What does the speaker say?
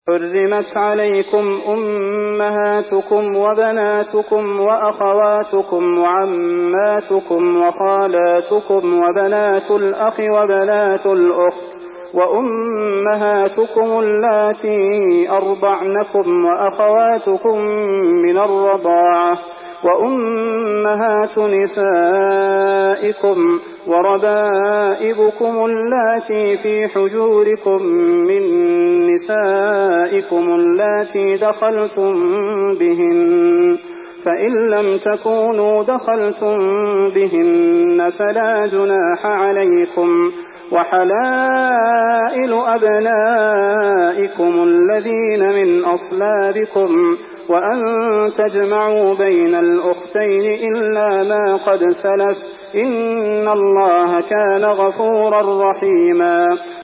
حرمت عليكم أمهاتكم وبناتكم وأخواتكم وعماتكم وخالاتكم وبنات الأخ وبنات الأخت وأمهاتكم اللاتي أرضعنكم وأخواتكم من الرضاعة وأمهات نسائكم وربائبكم اللاتي في حجوركم من نسائكم اللاتي دخلتم بهن، فإن لم تكونوا دخلتم بهن فلا جناح عليكم، وحلائل أبنائكم الذين من أصلابكم، وأن تجمعوا بين الأختين إلا ما قد سلف، إن الله كان غفورا رحيما.